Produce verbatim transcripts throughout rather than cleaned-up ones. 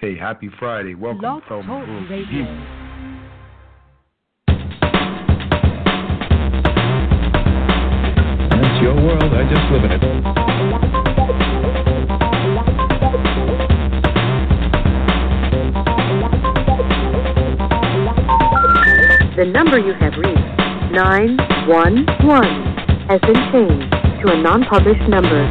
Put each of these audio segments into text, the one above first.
Hey, happy Friday. Welcome Blog to Feldman Talk World Radio. Review. It's your world, I just live in it. The number you have reached, nine one one, has been changed to a non-published number.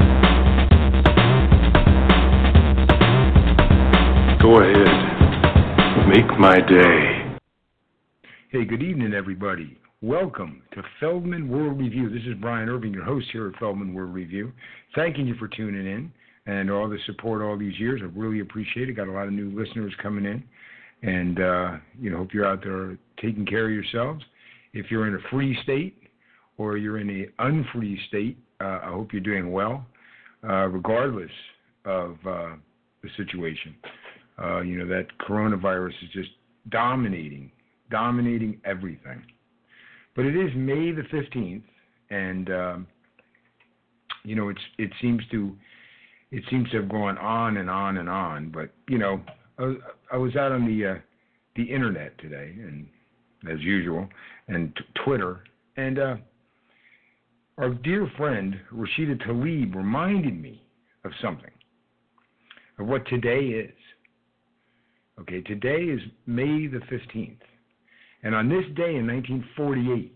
Go ahead. Make my day. Hey, good evening, everybody. Welcome to Feldman World Review. This is Brian Irving, your host here at Feldman World Review. Thanking you for tuning in and all the support all these years. I really appreciate it. Got a lot of new listeners coming in. And, uh, you know, hope you're out there taking care of yourselves. If you're in a free state or you're in an unfree state, uh, I hope you're doing well, uh, regardless of uh, the situation. Uh, you know, that coronavirus is just dominating, dominating everything. But it is May the fifteenth, and, um, you know, it's it seems to it seems to have gone on and on and on. But, you know, I was, I was out on the uh, the internet today, and as usual, and t- Twitter, and uh, our dear friend Rashida Tlaib reminded me of something, of what today is. Okay, today is May the fifteenth, and on this day in nineteen forty-eight,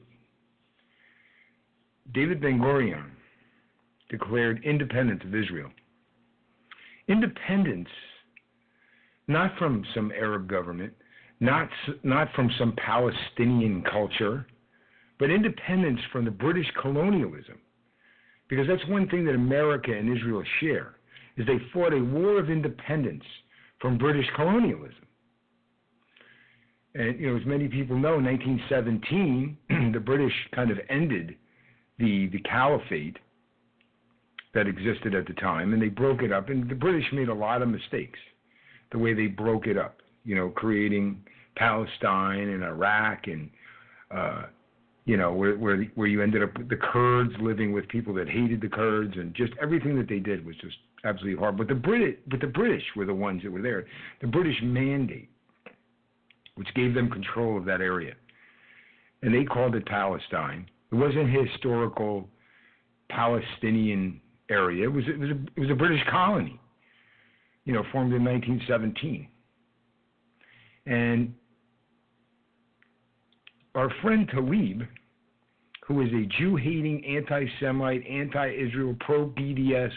David Ben-Gurion declared independence of Israel. Independence, not from some Arab government, not not from some Palestinian culture, but independence from the British colonialism. Because that's one thing that America and Israel share, is they fought a war of independence from British colonialism. And, you know, as many people know, in nineteen seventeen, the British kind of ended the, the caliphate that existed at the time, and they broke it up. And the British made a lot of mistakes, the way they broke it up, you know, creating Palestine and Iraq, and, uh, you know, where, where where you ended up with the Kurds living with people that hated the Kurds, and just everything that they did was just absolutely horrible. But the Brit, but the British were the ones that were there. The British Mandate, which gave them control of that area, and they called it Palestine. It wasn't a historical Palestinian area. It was it was a, it was a British colony, you know, formed in nineteen seventeen. And our friend Tlaib, who is a Jew-hating, anti-Semite, anti-Israel, pro-B D S,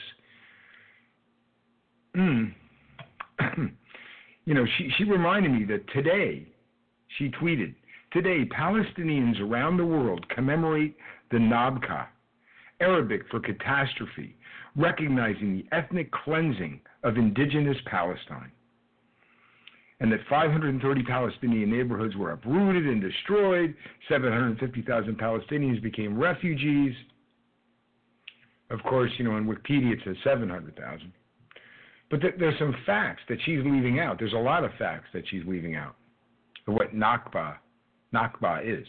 mm, you know, she, she reminded me that today, she tweeted, today Palestinians around the world commemorate the Nakba, Arabic for catastrophe, recognizing the ethnic cleansing of indigenous Palestine, and that five hundred thirty Palestinian neighborhoods were uprooted and destroyed, seven hundred fifty thousand Palestinians became refugees. Of course, you know, on Wikipedia it says seven hundred thousand. But th- there's some facts that she's leaving out. There's a lot of facts that she's leaving out of what Nakba, Nakba is.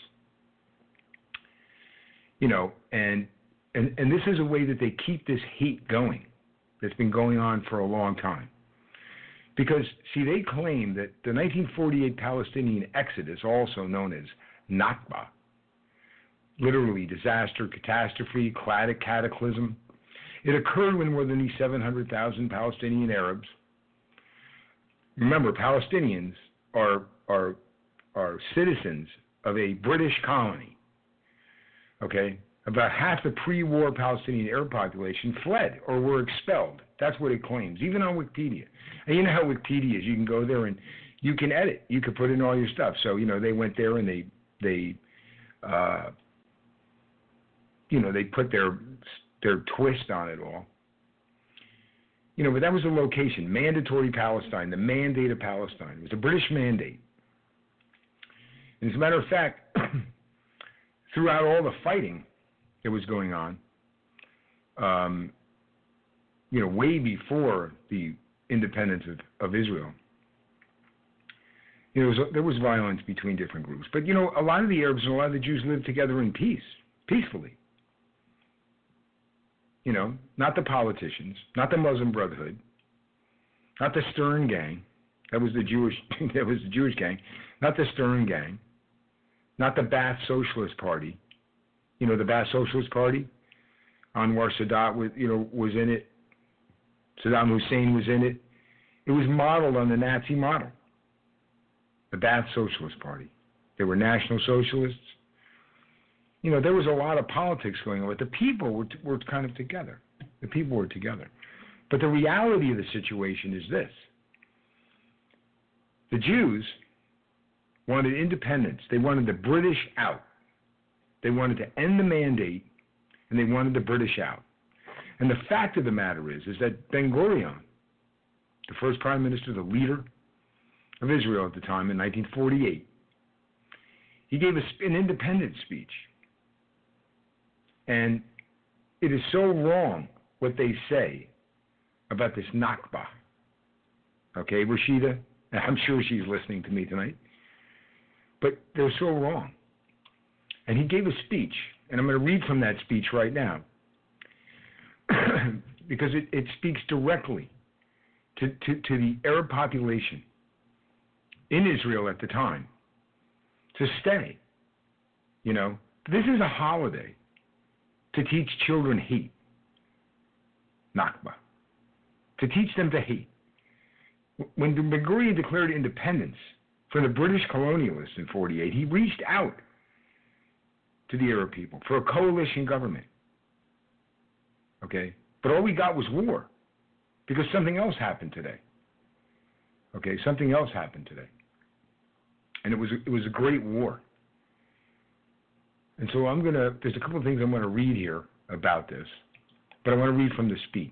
You know, and, and, and this is a way that they keep this hate going that's been going on for a long time. Because, see, they claim that the nineteen forty-eight Palestinian exodus, also known as Nakba, literally disaster, catastrophe, cataclysm, it occurred when more than seven hundred thousand Palestinian Arabs, remember, Palestinians are, are, are citizens of a British colony, okay? About half the pre-war Palestinian Arab population fled or were expelled. That's what it claims, even on Wikipedia. And you know how Wikipedia is. You can go there and you can edit. You can put in all your stuff. So, you know, they went there and they, they uh, you know, they put their their twist on it all. You know, but that was the location, mandatory Palestine, the mandate of Palestine. It was a British mandate. And as a matter of fact, throughout all the fighting that was going on, um, you know, way before the independence of, of Israel, you know, there was, there was violence between different groups. But, you know, a lot of the Arabs and a lot of the Jews lived together in peace, peacefully. You know, not the politicians, not the Muslim Brotherhood, not the Stern Gang, That was the Jewish. That was the Jewish gang, not the Stern gang, not the Ba'ath Socialist Party. You know, the Ba'ath Socialist Party. Anwar Sadat was, you know, was in it. Saddam Hussein was in it. It was modeled on the Nazi model. The Ba'ath Socialist Party. They were National Socialists. You know, there was a lot of politics going on, but the people were, t- were kind of together. The people were together. But the reality of the situation is this. The Jews wanted independence. They wanted the British out. They wanted to end the mandate, and they wanted the British out. And the fact of the matter is, is that Ben-Gurion, the first prime minister, the leader of Israel at the time in nineteen forty-eight, he gave a, an independence speech. And it is so wrong what they say about this Nakba. Okay, Rashida, I'm sure she's listening to me tonight. But they're so wrong. And he gave a speech, and I'm going to read from that speech right now, because it, it speaks directly to, to, to the Arab population in Israel at the time to stay. You know, this is a holiday to teach children hate, Nakba, to teach them to hate. When Ben-Gurion declared independence from the British colonialists in forty-eight, he reached out to the Arab people for a coalition government. Okay? But all we got was war, because something else happened today. Okay? Something else happened today. And it was it was a great war. And so I'm going to, there's a couple of things I'm going to read here about this, but I want to read from the speech.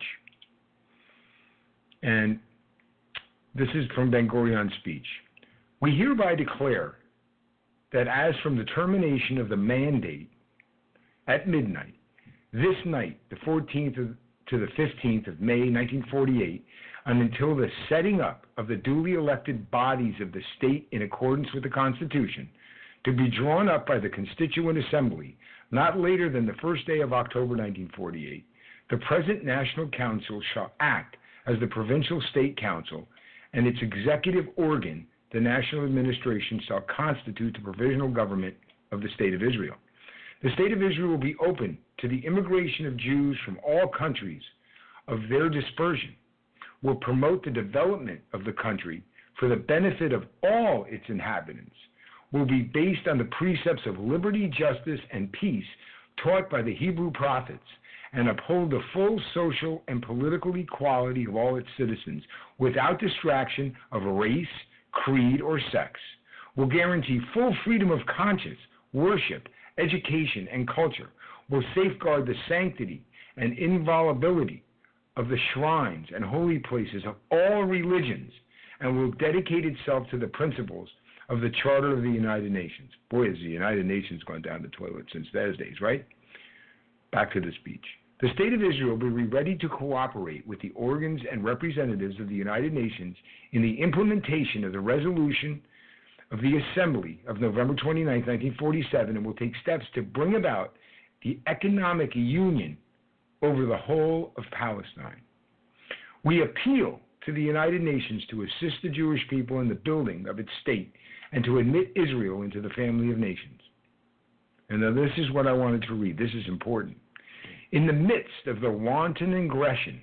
And this is from Ben-Gurion's speech. We hereby declare that as from the termination of the mandate at midnight, this night, the fourteenth of, to the fifteenth of May, nineteen forty-eight, and until the setting up of the duly elected bodies of the state in accordance with the Constitution, to be drawn up by the Constituent Assembly not later than the first day of October nineteen forty-eight, the present National Council shall act as the Provincial State Council, and its executive organ, the National Administration, shall constitute the provisional government of the State of Israel. The State of Israel will be open to the immigration of Jews from all countries of their dispersion, will promote the development of the country for the benefit of all its inhabitants, will be based on the precepts of liberty, justice, and peace taught by the Hebrew prophets, and uphold the full social and political equality of all its citizens without distraction of race, creed, or sex, will guarantee full freedom of conscience, worship, education, and culture, will safeguard the sanctity and inviolability of the shrines and holy places of all religions, and will dedicate itself to the principles of the Charter of the United Nations. Boy, has the United Nations gone down the toilet since those days, right? Back to the speech. The State of Israel will be ready to cooperate with the organs and representatives of the United Nations in the implementation of the resolution of the Assembly of November twenty-ninth, nineteen forty-seven, and will take steps to bring about the economic union over the whole of Palestine. We appeal to the United Nations to assist the Jewish people in the building of its state and to admit Israel into the family of nations. And now this is what I wanted to read. This is important. In the midst of the wanton aggression,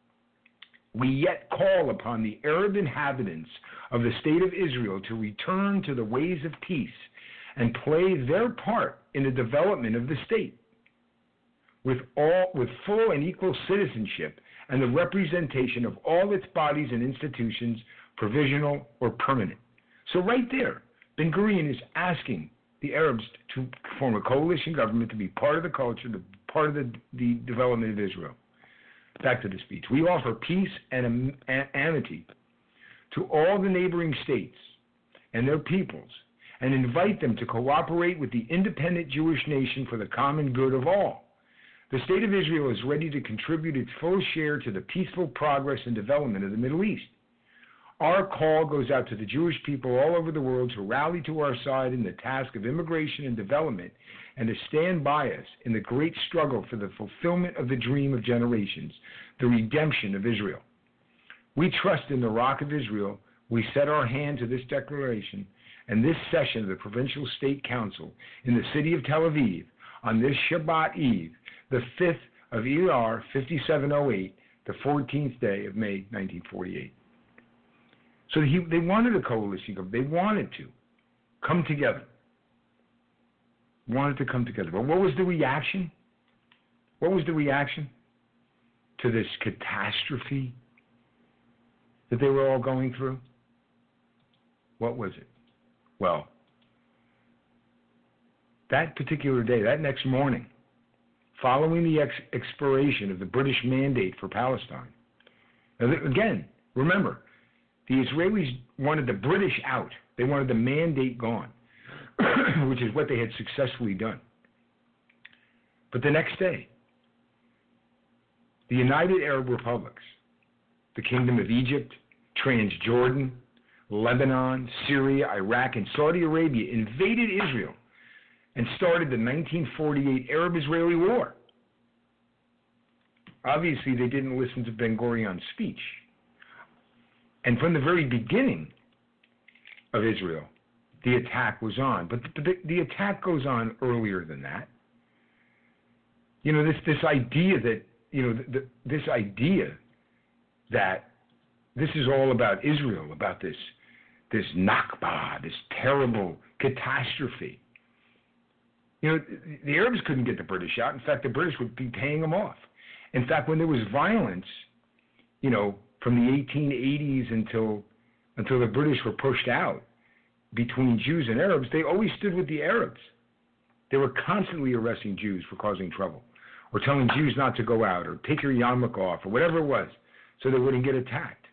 we yet call upon the Arab inhabitants of the State of Israel to return to the ways of peace and play their part in the development of the state with all with full and equal citizenship and the representation of all its bodies and institutions, provisional or permanent. So right there, Ben-Gurion is asking the Arabs to form a coalition government, to be part of the culture, to part of the, the development of Israel. Back to the speech. We offer peace and am- amity to all the neighboring states and their peoples, and invite them to cooperate with the independent Jewish nation for the common good of all. The State of Israel is ready to contribute its full share to the peaceful progress and development of the Middle East. Our call goes out to the Jewish people all over the world to rally to our side in the task of immigration and development, and to stand by us in the great struggle for the fulfillment of the dream of generations, the redemption of Israel. We trust in the Rock of Israel, we set our hand to this declaration and this session of the Provincial State Council in the city of Tel Aviv on this Shabbat Eve, the fifth of Iyar fifty-seven oh eight, the fourteenth day of May nineteen forty-eight. So he, they wanted a coalition. They wanted to come together. Wanted to come together. But what was the reaction? What was the reaction to this catastrophe that they were all going through? What was it? Well, that particular day, that next morning, following the ex- expiration of the British mandate for Palestine. Now, again, remember, the Israelis wanted the British out. They wanted the mandate gone, which is what they had successfully done. But the next day, the United Arab Republics, the Kingdom of Egypt, Transjordan, Lebanon, Syria, Iraq, and Saudi Arabia invaded Israel and started the nineteen forty-eight Arab-Israeli War. Obviously, they didn't listen to Ben-Gurion's speech. And from the very beginning of Israel, the attack was on. But the, the attack goes on earlier than that. You know, this, this idea that, you know, the, the, this idea that this is all about Israel, about this, this Nakba, this terrible catastrophe. You know, the Arabs couldn't get the British out. In fact, the British would be paying them off. In fact, when there was violence, you know, from the eighteen eighties until until the British were pushed out between Jews and Arabs, they always stood with the Arabs. They were constantly arresting Jews for causing trouble, or telling Jews not to go out, or take your yarmulke off, or whatever it was, so they wouldn't get attacked.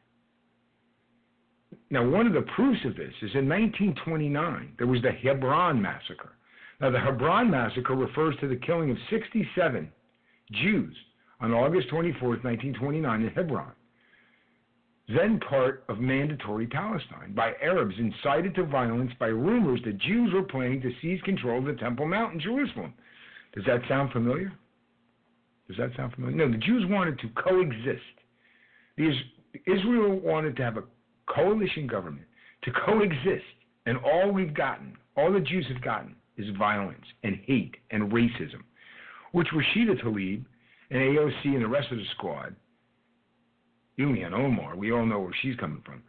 Now, one of the proofs of this is in nineteen twenty-nine, there was the Hebron massacre. Now, the Hebron massacre refers to the killing of sixty-seven Jews on August twenty-fourth, nineteen twenty-nine in Hebron, then part of mandatory Palestine, by Arabs incited to violence by rumors that Jews were planning to seize control of the Temple Mount in Jerusalem. Does that sound familiar? Does that sound familiar? No, the Jews wanted to coexist. The Israel wanted to have a coalition government to coexist, and all we've gotten, all the Jews have gotten, is violence and hate and racism, which Rashida Tlaib and A O C and the rest of the squad, Ilhan Omar, we all know where she's coming from.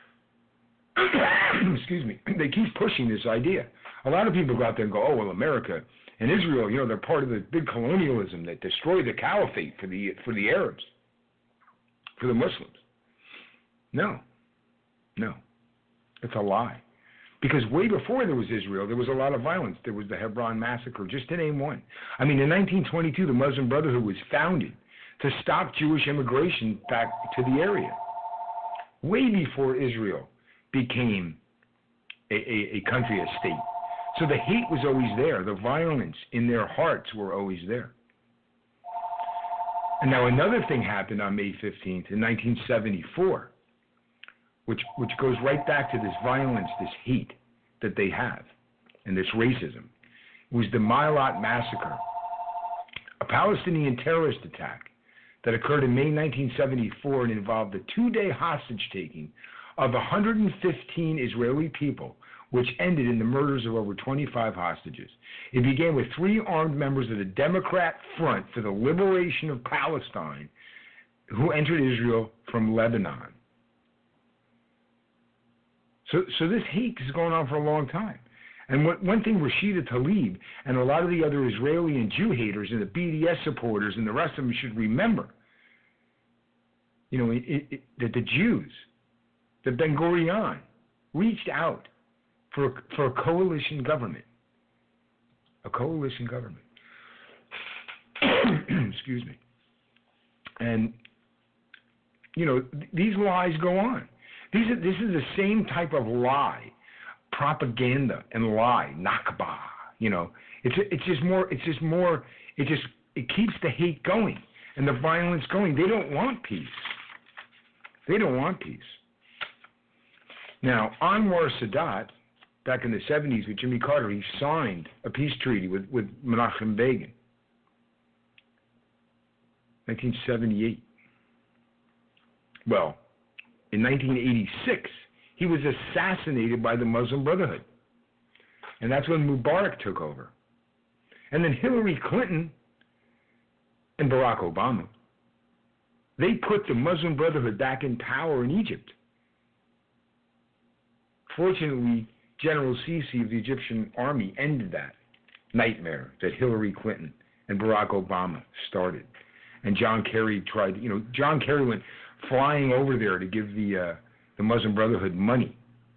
Excuse me. They keep pushing this idea. A lot of people go out there and go, oh, well, America and Israel, you know, they're part of the big colonialism that destroyed the caliphate for the for the Arabs, for the Muslims. No. No. It's a lie. Because way before there was Israel, there was a lot of violence. There was the Hebron massacre, just to name one. I mean, in nineteen twenty-two, the Muslim Brotherhood was founded to stop Jewish immigration back to the area, way before Israel became a, a, a country, a state. So the hate was always there. The violence in their hearts were always there. And now another thing happened on May fifteenth in nineteen seventy-four, which, which goes right back to this violence, this hate that they have, and this racism. It was the Maalat massacre, a Palestinian terrorist attack that occurred in May nineteen seventy-four and involved the two-day hostage-taking of one hundred fifteen Israeli people, which ended in the murders of over twenty-five hostages. It began with three armed members of the Democrat Front for the Liberation of Palestine who entered Israel from Lebanon. So, so this hate is going on for a long time. And what, one thing Rashida Tlaib and a lot of the other Israeli and Jew haters and the B D S supporters and the rest of them should remember, you know, it, it, that the Jews, that Ben-Gurion reached out for, for a coalition government. A coalition government. Excuse me. And, you know, th- these lies go on. These are, this is the same type of lie, propaganda and lie, Nakba. You know, it's it's just more. It's just more. It just it keeps the hate going and the violence going. They don't want peace. They don't want peace. Now, Anwar Sadat, back in the seventies with Jimmy Carter, he signed a peace treaty with with Menachem Begin, nineteen seventy-eight. Well, in nineteen eighty-six, He was assassinated by the Muslim Brotherhood. And that's when Mubarak took over. And then Hillary Clinton and Barack Obama, they put the Muslim Brotherhood back in power in Egypt. Fortunately, General Sisi of the Egyptian army ended that nightmare that Hillary Clinton and Barack Obama started. And John Kerry tried, you know, John Kerry went flying over there to give the uh, the Muslim Brotherhood money,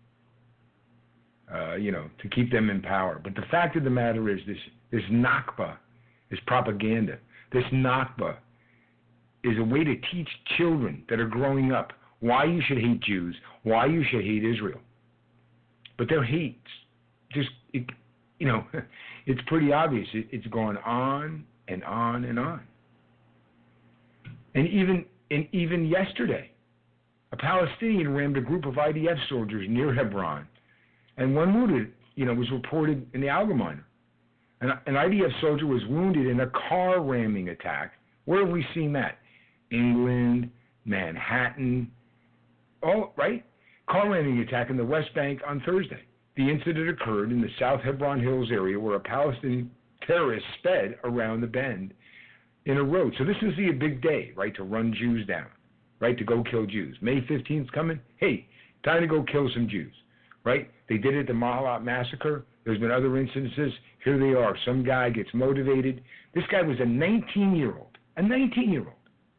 uh, you know, to keep them in power. But the fact of the matter is this, this Nakba is propaganda. This Nakba is a way to teach children that are growing up why you should hate Jews, why you should hate Israel. But their hate's just, it, you know, it's pretty obvious. It, it's gone on and on and on. And even and even yesterday, a Palestinian rammed a group of I D F soldiers near Hebron, and one wounded, you know, was reported in the Allgemeiner. An, an I D F soldier was wounded in a car ramming attack. Where have we seen that? England, Manhattan, all right? Car ramming attack in the West Bank on Thursday. The incident occurred in the South Hebron Hills area where a Palestinian terrorist sped around the bend in a road. So this is the big day, right, to run Jews down, right, to go kill Jews. May fifteenth coming. Hey, time to go kill some Jews, right? They did it at the Mahalat massacre. There's been other instances. Here they are. Some guy gets motivated. This guy was a nineteen-year-old, a nineteen-year-old.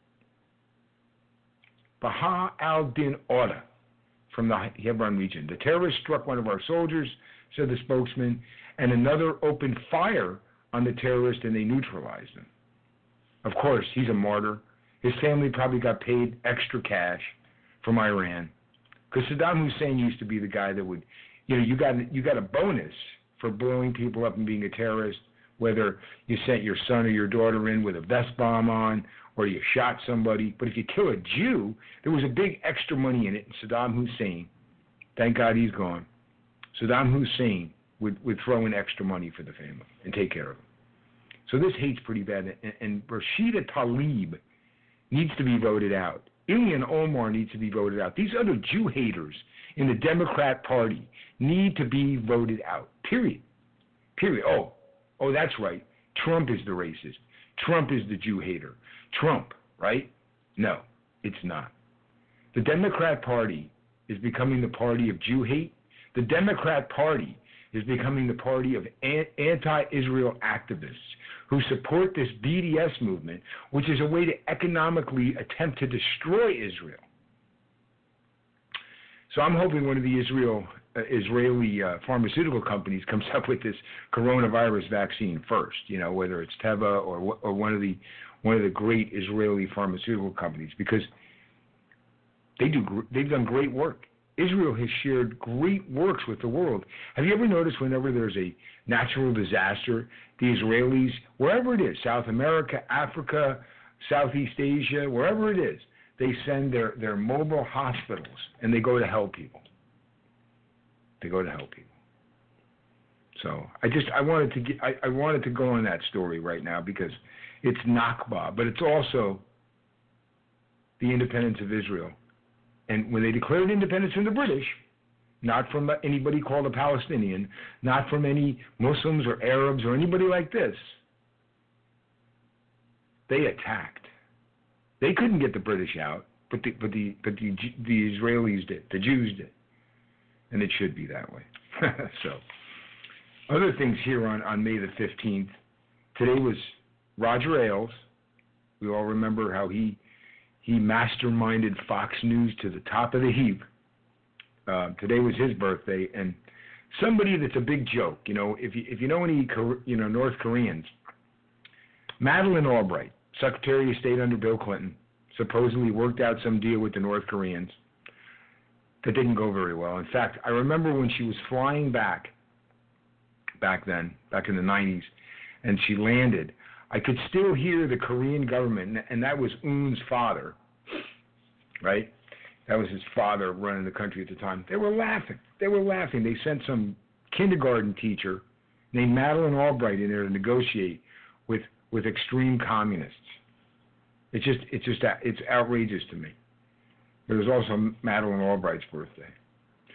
Baha al-Din Auda from the Hebron region. The terrorist struck one of our soldiers, said the spokesman, and another opened fire on the terrorist, and they neutralized him. Of course, he's a martyr. His family probably got paid extra cash from Iran, because Saddam Hussein used to be the guy that would, you know, you got you got a bonus for blowing people up and being a terrorist, whether you sent your son or your daughter in with a vest bomb on, or you shot somebody. But if you kill a Jew, there was a big extra money in it. And Saddam Hussein, thank God he's gone, Saddam Hussein would, would throw in extra money for the family and take care of them. So this hate's pretty bad. And, and Rashida Tlaib needs to be voted out. Ilhan Omar needs to be voted out. These other Jew haters in the Democrat Party need to be voted out. Period. Period. Oh, oh, that's right. Trump is the racist. Trump is the Jew hater. Trump, right? No, it's not. The Democrat Party is becoming the party of Jew hate. The Democrat Party is becoming the party of anti-Israel activists who support this B D S movement, which is a way to economically attempt to destroy Israel. So I'm hoping one of the Israel uh, Israeli uh, pharmaceutical companies comes up with this coronavirus vaccine first. You know, whether it's Teva or or one of the one of the great Israeli pharmaceutical companies, because they do they've done great work. Israel has shared great works with the world. Have you ever noticed whenever there's a natural disaster, the Israelis, wherever it is, South America, Africa, Southeast Asia, wherever it is, they send their, their mobile hospitals and they go to help people. They go to help people. So I just I wanted to get, I, I wanted to go on that story right now because it's Nakba, but it's also the independence of Israel. And when they declared independence from the British, not from anybody called a Palestinian, not from any Muslims or Arabs or anybody like this, they attacked. They couldn't get the British out, but the but the but the, the Israelis did, the Jews did, and it should be that way. So, other things here on, on May the fifteenth. Today was Roger Ailes. We all remember how he. He masterminded Fox News to the top of the heap. Uh, today was his birthday, and somebody that's a big joke. You know, if you if you know any you know North Koreans, Madeleine Albright, Secretary of State under Bill Clinton, supposedly worked out some deal with the North Koreans that didn't go very well. In fact, I remember when she was flying back, back then, back in the nineties, and she landed. I could still hear the Korean government, and that was Eun's father, right? That was his father running the country at the time. They were laughing. They were laughing. They sent some kindergarten teacher named Madeleine Albright in there to negotiate with, with extreme communists. It's just, it's just, it's outrageous to me. It was also Madeleine Albright's birthday.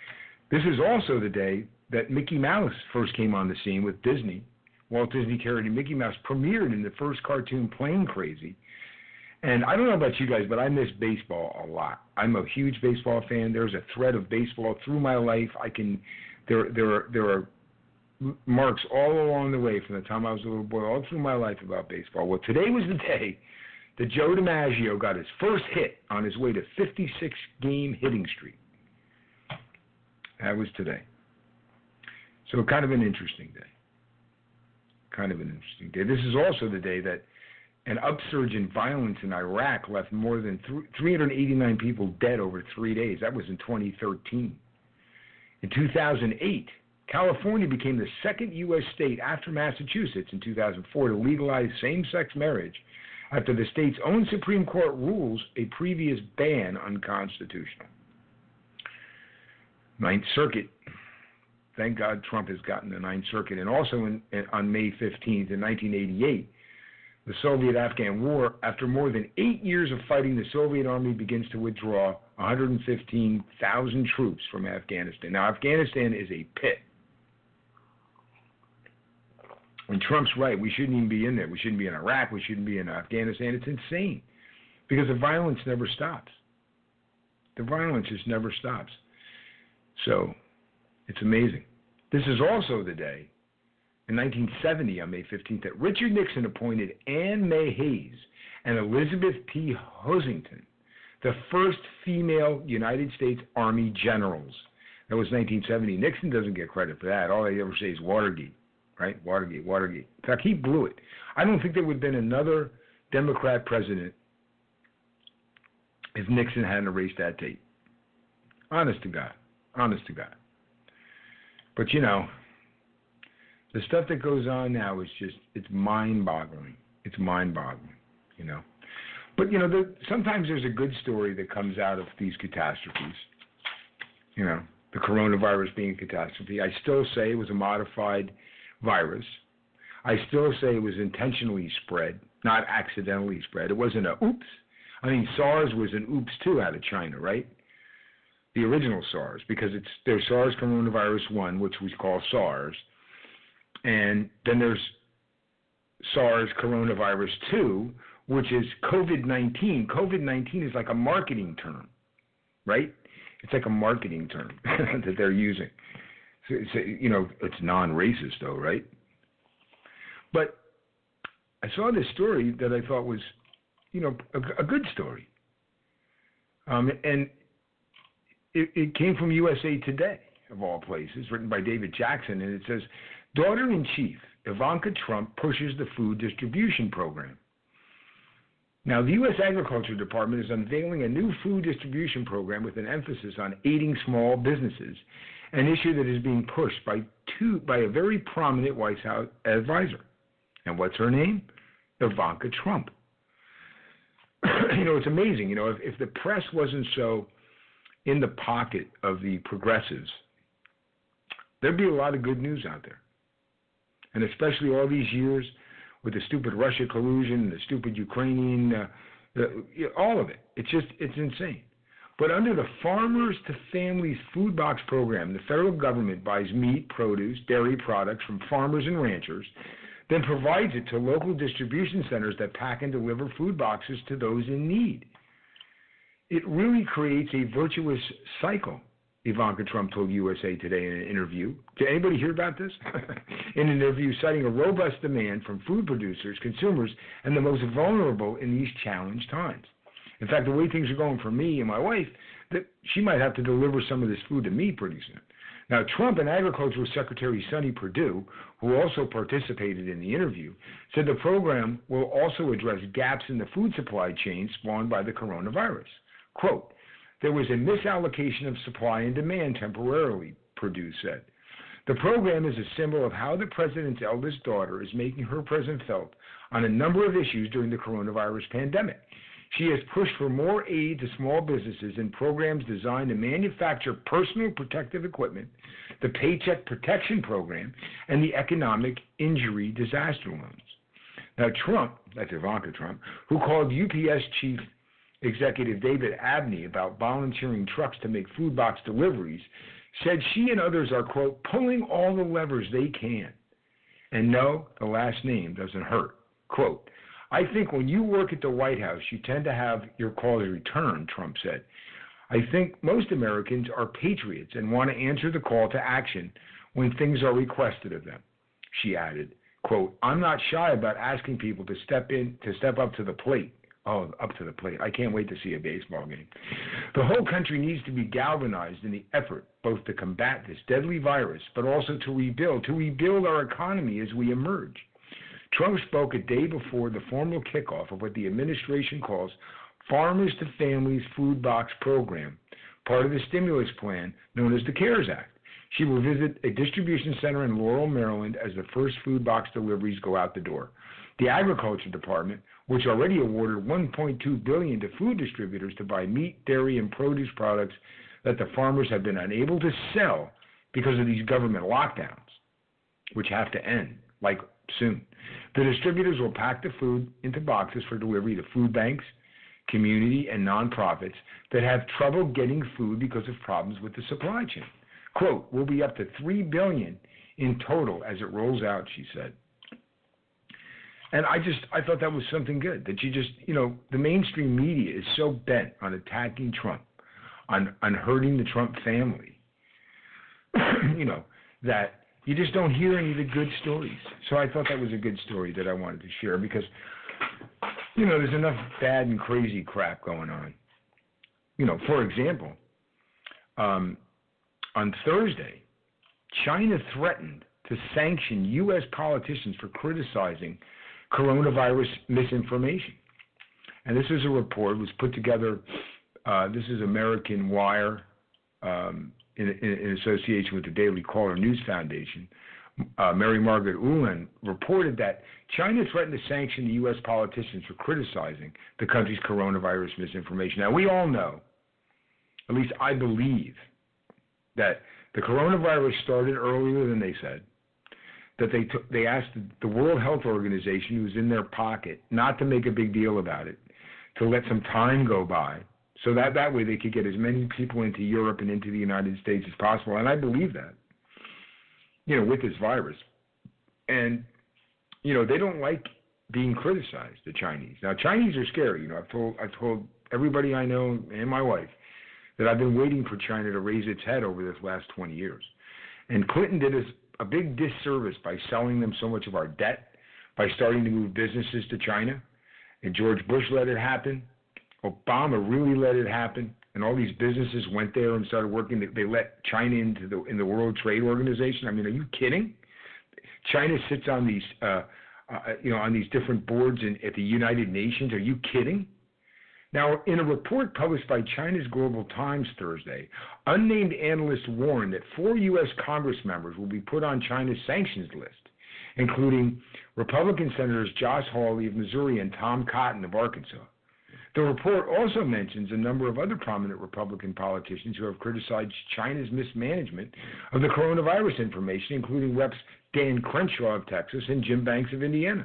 This is also the day that Mickey Mouse first came on the scene with Disney. Walt Disney character Mickey Mouse premiered in the first cartoon, Plane Crazy. And I don't know about you guys, but I miss baseball a lot. I'm a huge baseball fan. There's a thread of baseball through my life. I can, there, there, are, there are marks all along the way from the time I was a little boy, all through my life about baseball. Well, today was the day that Joe DiMaggio got his first hit on his way to fifty-six game hitting streak. That was today. So kind of an interesting day. Kind of an interesting day. This is also the day that an upsurge in violence in Iraq left more than three hundred eighty-nine people dead over three days. That was in twenty thirteen. In two thousand eight, California became the second U S state after Massachusetts in two thousand four to legalize same-sex marriage after the state's own Supreme Court rules a previous ban unconstitutional. Ninth Circuit. Thank God Trump has gotten the Ninth Circuit. And also in, in, on May fifteenth in nineteen eighty-eight, the Soviet-Afghan War, after more than eight years of fighting, the Soviet army begins to withdraw one hundred fifteen thousand troops from Afghanistan. Now, Afghanistan is a pit. And Trump's right. We shouldn't even be in there. We shouldn't be in Iraq. We shouldn't be in Afghanistan. It's insane because the violence never stops. The violence just never stops. So it's amazing. This is also the day in nineteen seventy, on May fifteenth, that Richard Nixon appointed Anne May Hayes and Elizabeth P. Hosington the first female United States Army generals. That was nineteen seventy. Nixon doesn't get credit for that. All they ever say is Watergate, right? Watergate, Watergate. In fact, he blew it. I don't think there would have been another Democrat president if Nixon hadn't erased that tape. Honest to God. Honest to God. But, you know, the stuff that goes on now is just, it's mind-boggling. It's mind-boggling, you know. But, you know, the, sometimes there's a good story that comes out of these catastrophes. You know, the coronavirus being a catastrophe. I still say it was a modified virus. I still say it was intentionally spread, not accidentally spread. It wasn't a oops. I mean, SARS was an oops, too, out of China, right? The original SARS, because it's there's SARS coronavirus one, which we call SARS, and then there's SARS coronavirus two, which is COVID nineteen. COVID nineteen is like a marketing term, right? It's like a marketing term that they're using. So, so, you know, it's non-racist, though, right? But I saw this story that I thought was, you know, a, a good story, um, and It, it came from U S A Today, of all places, written by David Jackson, and it says, Daughter-in-Chief Ivanka Trump pushes the food distribution program. Now, the U S Agriculture Department is unveiling a new food distribution program with an emphasis on aiding small businesses, an issue that is being pushed by two by a very prominent White House advisor. And what's her name? Ivanka Trump. You know, it's amazing. You know, if, if the press wasn't so in the pocket of the progressives, there'd be a lot of good news out there. And especially all these years with the stupid Russia collusion, the stupid Ukrainian, uh, the, you know, all of it. It's just, it's insane. But under the Farmers to Families Food Box Program, the federal government buys meat, produce, dairy products from farmers and ranchers, then provides it to local distribution centers that pack and deliver food boxes to those in need. It really creates a virtuous cycle, Ivanka Trump told U S A Today in an interview. Did anybody hear about this? In an interview citing a robust demand from food producers, consumers, and the most vulnerable in these challenged times. In fact, the way things are going for me and my wife, that she might have to deliver some of this food to me pretty soon. Now, Trump and Agricultural Secretary Sonny Perdue, who also participated in the interview, said the program will also address gaps in the food supply chain spawned by the coronavirus. Quote, there was a misallocation of supply and demand temporarily, Perdue said. The program is a symbol of how the president's eldest daughter is making her presence felt on a number of issues during the coronavirus pandemic. She has pushed for more aid to small businesses and programs designed to manufacture personal protective equipment, the Paycheck Protection Program, and the Economic Injury Disaster Loans. Now, Trump, that's Ivanka Trump, who called U P S chief executive David Abney about volunteering trucks to make food box deliveries, said she and others are, quote, pulling all the levers they can. And no, the last name doesn't hurt. Quote, I think when you work at the White House, you tend to have your calls returned, Trump said. I think most Americans are patriots and want to answer the call to action when things are requested of them. She added, quote, I'm not shy about asking people to step in, to step up to the plate. Oh, up to the plate. I can't wait to see a baseball game. The whole country needs to be galvanized in the effort both to combat this deadly virus, but also to rebuild, to rebuild our economy as we emerge. Trump spoke a day before the formal kickoff of what the administration calls Farmers to Families Food Box Program, part of the stimulus plan known as the CARES Act. She will visit a distribution center in Laurel, Maryland, as the first food box deliveries go out the door. The Agriculture Department, which already awarded one point two billion dollars to food distributors to buy meat, dairy, and produce products that the farmers have been unable to sell because of these government lockdowns, which have to end, like soon. The distributors will pack the food into boxes for delivery to food banks, community, and nonprofits that have trouble getting food because of problems with the supply chain. Quote, will be up to three billion dollars in total as it rolls out, she said. And I just, I thought that was something good, that you just, you know, the mainstream media is so bent on attacking Trump, on, on hurting the Trump family, you know, that you just don't hear any of the good stories. So I thought that was a good story that I wanted to share because, you know, there's enough bad and crazy crap going on. You know, for example, um, on Thursday, China threatened to sanction U S politicians for criticizing coronavirus misinformation. And this is a report, was put together, uh, this is American Wire, um, in, in, in association with the Daily Caller News Foundation. Uh, Mary Margaret Ulan reported that China threatened to sanction the U S politicians for criticizing the country's coronavirus misinformation. Now, we all know, at least I believe, that the coronavirus started earlier than they said, that they took, they asked the World Health Organization, who was in their pocket, not to make a big deal about it, to let some time go by, so that that way they could get as many people into Europe and into the United States as possible. And I believe that, you know, with this virus. And, you know, they don't like being criticized, the Chinese. Now, Chinese are scary. You know, I've told, I've told everybody I know and my wife that I've been waiting for China to raise its head over this last twenty years. And Clinton did us a big disservice by selling them so much of our debt, by starting to move businesses to China. And George Bush let it happen. Obama really let it happen. And all these businesses went there and started working. They let China into the in the World Trade Organization. I mean, are you kidding? China sits on these, uh, uh, you know, on these different boards in, at the United Nations. Are you kidding? Now, in a report published by China's Global Times Thursday, unnamed analysts warned that four U S Congress members will be put on China's sanctions list, including Republican Senators Josh Hawley of Missouri and Tom Cotton of Arkansas. The report also mentions a number of other prominent Republican politicians who have criticized China's mismanagement of the coronavirus information, including Reps Dan Crenshaw of Texas and Jim Banks of Indiana.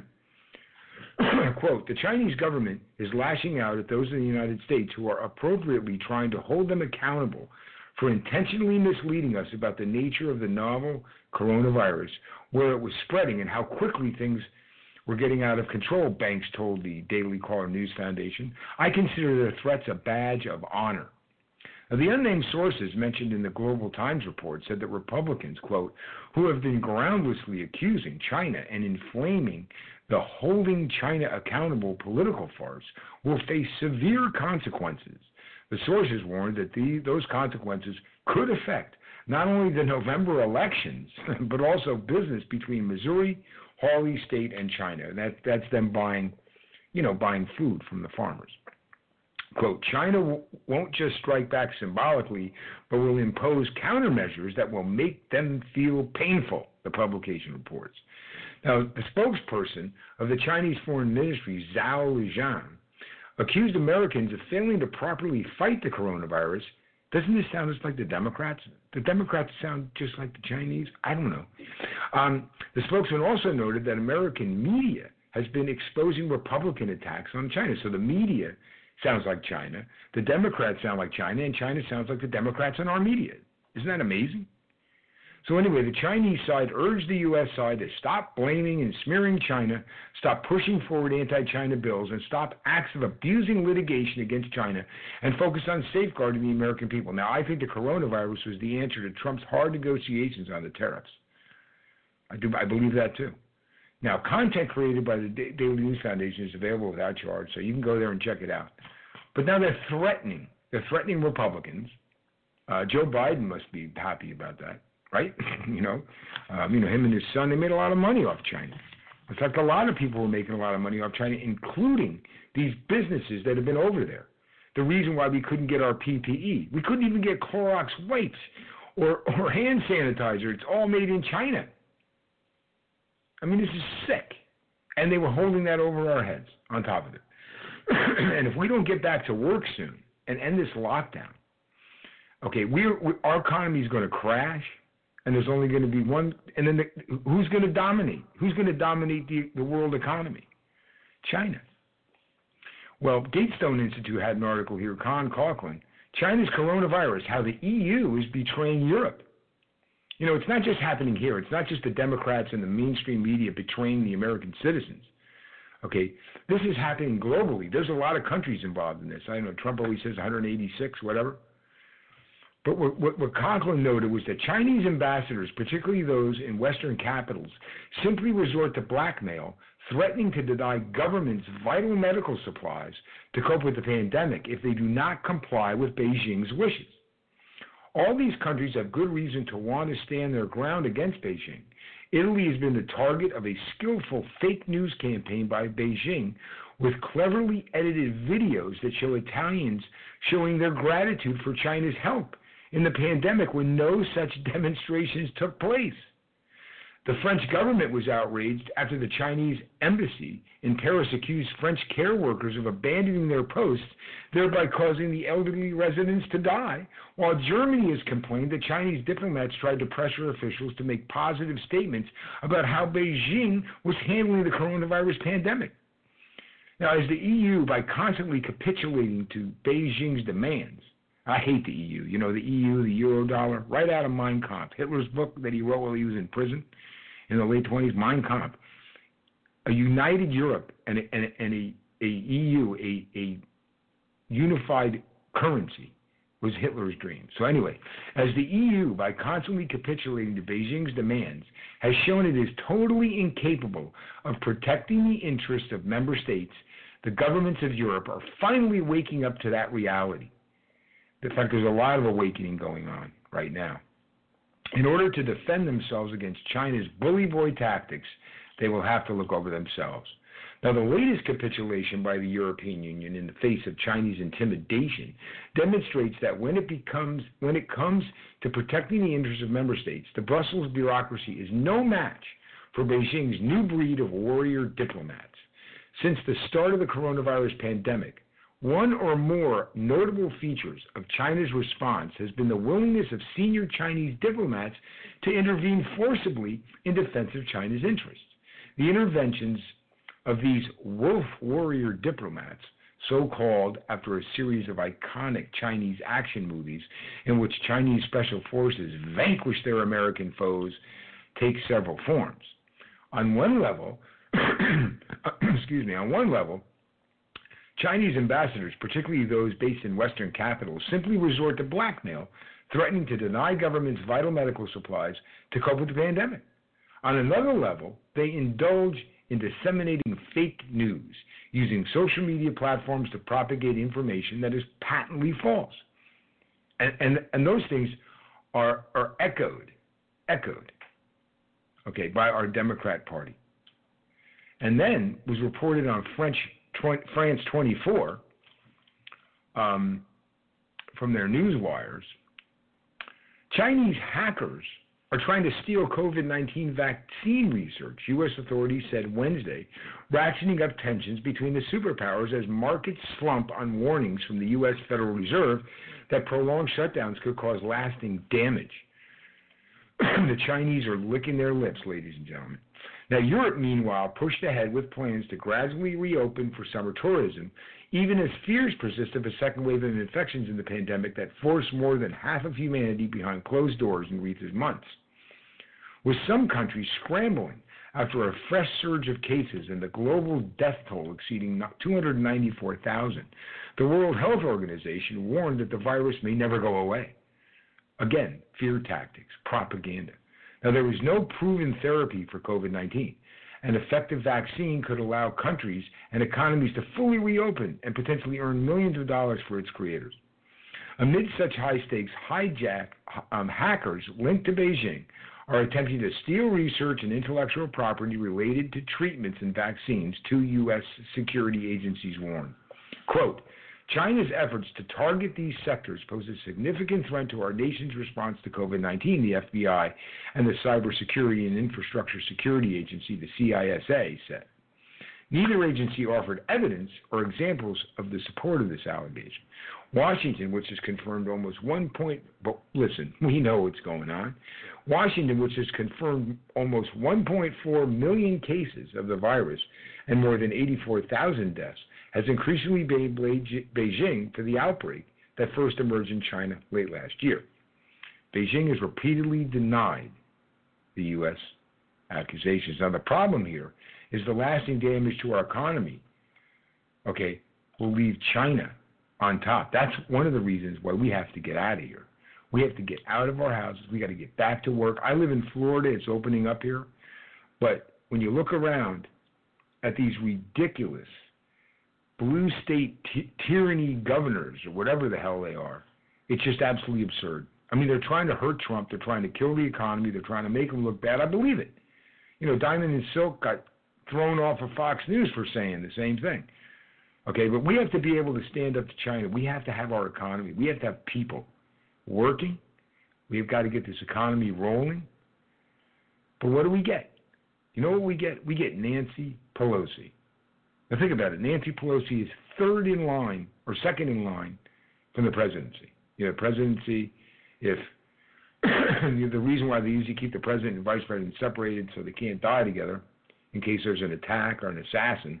Quote, the Chinese government is lashing out at those in the United States who are appropriately trying to hold them accountable for intentionally misleading us about the nature of the novel coronavirus, where it was spreading and how quickly things were getting out of control, Banks told the Daily Caller News Foundation. I consider their threats a badge of honor. Now, the unnamed sources mentioned in the Global Times report said that Republicans, quote, who have been groundlessly accusing China and inflaming the holding China accountable political farce, will face severe consequences. The sources warned that the, those consequences could affect not only the November elections, but also business between Missouri, Hawley State, and China. And that, that's them buying, you know, buying food from the farmers. Quote, China w- won't just strike back symbolically, but will impose countermeasures that will make them feel painful, the publication reports. Now, the spokesperson of the Chinese Foreign Ministry, Zhao Lijian, accused Americans of failing to properly fight the coronavirus. Doesn't this sound just like the Democrats? The Democrats sound just like the Chinese? I don't know. Um, the spokesman also noted that American media has been exposing Republican attacks on China. So the media sounds like China, the Democrats sound like China, and China sounds like the Democrats in our media. Isn't that amazing? So anyway, the Chinese side urged the U S side to stop blaming and smearing China, stop pushing forward anti-China bills, and stop acts of abusing litigation against China, and focus on safeguarding the American people. Now, I think the coronavirus was the answer to Trump's hard negotiations on the tariffs. I do. I believe that too. Now, content created by the Daily News Foundation is available without charge, so you can go there and check it out. But now they're threatening. They're threatening Republicans. Uh, Joe Biden must be happy about that. Right? you know, um, you know, him and his son, they made a lot of money off China. In fact, a lot of people were making a lot of money off China, including these businesses that have been over there. The reason why we couldn't get our P P E. We couldn't even get Clorox wipes or, or hand sanitizer. It's all made in China. I mean, this is sick. And they were holding that over our heads on top of it. And if we don't get back to work soon and end this lockdown, okay, we're, we, our economy is going to crash. And there's only going to be one, and then the, who's going to dominate? Who's going to dominate the, the world economy? China. Well, Gatestone Institute had an article here, Con Coughlin, China's coronavirus, how the E U is betraying Europe. You know, it's not just happening here. It's not just the Democrats and the mainstream media betraying the American citizens. Okay, this is happening globally. There's a lot of countries involved in this. I don't know, Trump always says one hundred eighty-six, whatever. But what, what, what Conklin noted was that Chinese ambassadors, particularly those in Western capitals, simply resort to blackmail, threatening to deny governments vital medical supplies to cope with the pandemic if they do not comply with Beijing's wishes. All these countries have good reason to want to stand their ground against Beijing. Italy has been the target of a skillful fake news campaign by Beijing with cleverly edited videos that show Italians showing their gratitude for China's help in the pandemic when no such demonstrations took place. The French government was outraged after the Chinese embassy in Paris accused French care workers of abandoning their posts, thereby causing the elderly residents to die, while Germany has complained that Chinese diplomats tried to pressure officials to make positive statements about how Beijing was handling the coronavirus pandemic. Now, as the E U, by constantly capitulating to Beijing's demands, I hate the E U. You know, the E U, the Eurodollar, right out of Mein Kampf, Hitler's book that he wrote while he was in prison in the late twenties, Mein Kampf. A united Europe and a, and a, and a, a E U, a, a unified currency, was Hitler's dream. So anyway, as the E U, by constantly capitulating to Beijing's demands, has shown it is totally incapable of protecting the interests of member states, the governments of Europe are finally waking up to that reality. In fact, there's a lot of awakening going on right now. In order to defend themselves against China's bully boy tactics, they will have to look over themselves. Now, the latest capitulation by the European Union in the face of Chinese intimidation demonstrates that when it becomes, when it comes to protecting the interests of member states, the Brussels bureaucracy is no match for Beijing's new breed of warrior diplomats. Since the start of the coronavirus pandemic, one or more notable features of China's response has been the willingness of senior Chinese diplomats to intervene forcibly in defense of China's interests. The interventions of these wolf warrior diplomats, so-called after a series of iconic Chinese action movies in which Chinese special forces vanquish their American foes, take several forms. On one level, excuse me, on one level, Chinese ambassadors, particularly those based in Western capitals, simply resort to blackmail, threatening to deny governments vital medical supplies to cope with the pandemic. On another level, they indulge in disseminating fake news, using social media platforms to propagate information that is patently false. And, and, and those things are, are echoed, echoed, okay, by our Democrat Party. And then was reported on French France twenty-four, um, from their news wires, Chinese hackers are trying to steal COVID nineteen vaccine research, U S authorities said Wednesday, ratcheting up tensions between the superpowers as markets slump on warnings from the U S Federal Reserve that prolonged shutdowns could cause lasting damage. The Chinese are licking their lips, ladies and gentlemen. Now, Europe, meanwhile, pushed ahead with plans to gradually reopen for summer tourism, even as fears persist of a second wave of infections in the pandemic that forced more than half of humanity behind closed doors in recent months. With some countries scrambling after a fresh surge of cases and the global death toll exceeding two hundred ninety-four thousand, the World Health Organization warned that the virus may never go away. Again, fear tactics, propaganda. Now, there is no proven therapy for COVID nineteen. An effective vaccine could allow countries and economies to fully reopen and potentially earn millions of dollars for its creators. Amid such high stakes, hijack um, hackers linked to Beijing are attempting to steal research and intellectual property related to treatments and vaccines, two U S security agencies warn. Quote, China's efforts to target these sectors pose a significant threat to our nation's response to COVID nineteen, the F B I and the Cybersecurity and Infrastructure Security Agency, the C I S A, said. Neither agency offered evidence or examples of the support of this allegation. Washington, which has confirmed almost one point, but listen, we know what's going on. Washington, which has confirmed almost one point four million cases of the virus and more than eighty-four thousand deaths, has increasingly blamed Beijing for the outbreak that first emerged in China late last year. Beijing has repeatedly denied the U S accusations. Now, the problem here is the lasting damage to our economy, okay, will leave China on top. That's one of the reasons why we have to get out of here. We have to get out of our houses. We got to get back to work. I live in Florida. It's opening up here. But when you look around at these ridiculous blue state t- tyranny governors or whatever the hell they are, it's just absolutely absurd. I mean, they're trying to hurt Trump. They're trying to kill the economy. They're trying to make him look bad. I believe it. You know, Diamond and Silk got thrown off of Fox News for saying the same thing. Okay, but we have to be able to stand up to China. We have to have our economy. We have to have people working. We've got to get this economy rolling. But what do we get? You know what we get? We get Nancy Pelosi. Now think about it. Nancy Pelosi is third in line or second in line from the presidency. You know, presidency, if the reason why they usually keep the president and vice president separated so they can't die together in case there's an attack or an assassin,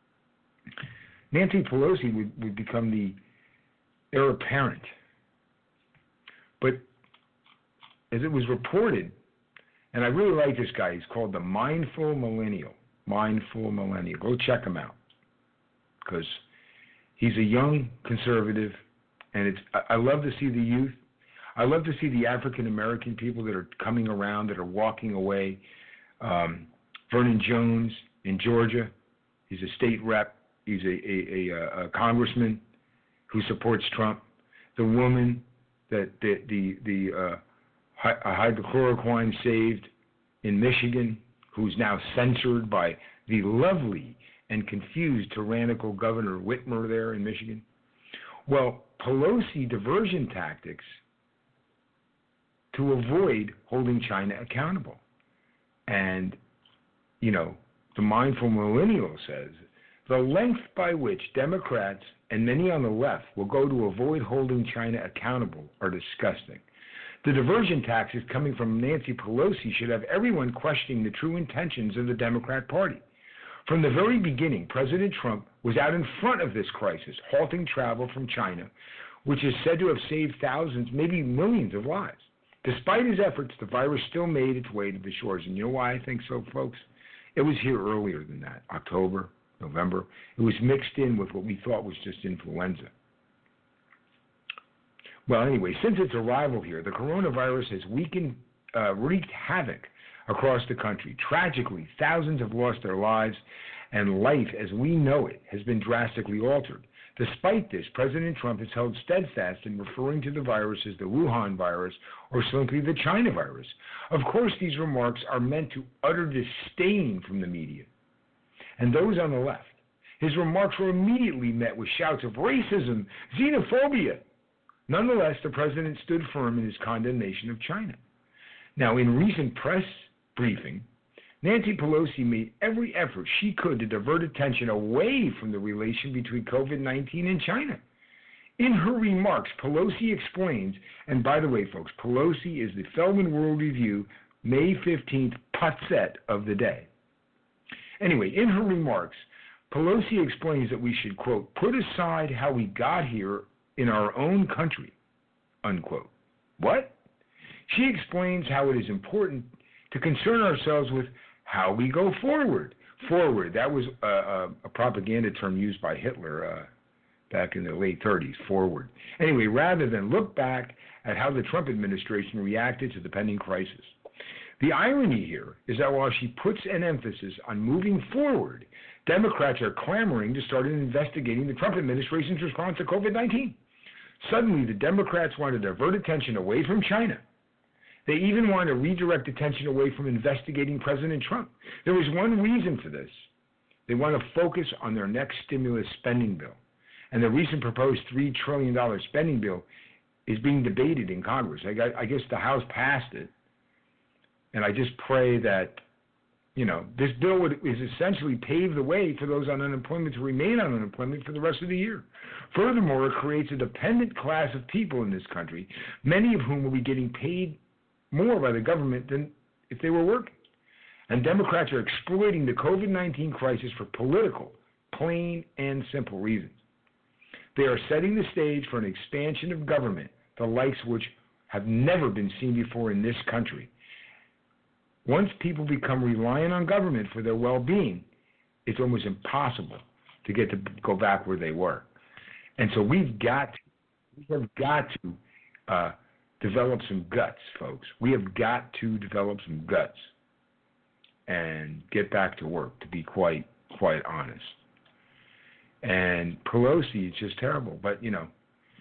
Nancy Pelosi would, would become the heir apparent. But as it was reported, and I really like this guy, he's called the Mindful Millennial. Mindful Millennial. Go check him out because he's a young conservative, and it's. I love to see the youth. I love to see the African American people that are coming around, that are walking away. Um, Vernon Jones in Georgia, he's a state rep. He's a, a, a, a congressman who supports Trump. The woman that the the, the uh, hydrochloroquine saved in Michigan, who's now censored by the lovely and confused tyrannical Governor Whitmer there in Michigan. Well, Pelosi diversion tactics to avoid holding China accountable. And, you know, the Mindful Millennial says, the length by which Democrats and many on the left will go to avoid holding China accountable are disgusting. The diversion tactics coming from Nancy Pelosi should have everyone questioning the true intentions of the Democrat Party. From the very beginning, President Trump was out in front of this crisis, halting travel from China, which is said to have saved thousands, maybe millions of lives. Despite his efforts, the virus still made its way to the shores. And you know why I think so, folks? It was here earlier than that, October, November. It was mixed in with what we thought was just influenza. Well, anyway, since its arrival here, the coronavirus has weakened, uh, wreaked havoc across the country. Tragically, thousands have lost their lives, and life as we know it has been drastically altered. Despite this, President Trump has held steadfast in referring to the virus as the Wuhan virus or simply the China virus. Of course, these remarks are meant to utter disdain from the media and those on the left. His remarks were immediately met with shouts of racism, xenophobia. Nonetheless, the president stood firm in his condemnation of China. Now, in recent press briefing, Nancy Pelosi made every effort she could to divert attention away from the relation between COVID nineteen and China. In her remarks, Pelosi explains, and by the way, folks, Pelosi is the Feldman World Review May fifteenth putzette of the day. Anyway, in her remarks, Pelosi explains that we should, quote, put aside how we got here in our own country, unquote. What? She explains how it is important to concern ourselves with how we go forward. Forward, that was a, a, a propaganda term used by Hitler uh, back in the late thirties, forward. Anyway, rather than look back at how the Trump administration reacted to the pending crisis. The irony here is that while she puts an emphasis on moving forward, Democrats are clamoring to start investigating the Trump administration's response to COVID nineteen. Suddenly, the Democrats want to divert attention away from China. They even want to redirect attention away from investigating President Trump. There was one reason for this. They want to focus on their next stimulus spending bill. And the recent proposed three trillion dollars spending bill is being debated in Congress. I, got, I guess the House passed it. And I just pray that, you know, this bill would is essentially pave the way for those on unemployment to remain on unemployment for the rest of the year. Furthermore, it creates a dependent class of people in this country, many of whom will be getting paid more by the government than if they were working. And Democrats are exploiting the COVID nineteen crisis for political, plain and simple reasons. They are setting the stage for an expansion of government, the likes which have never been seen before in this country. Once people become reliant on government for their well-being, it's almost impossible to get to go back where they were. And so we've got to, we have got to uh, develop some guts, folks. We have got to develop some guts and get back to work, to be quite, quite honest. And Pelosi is just terrible. But, you know,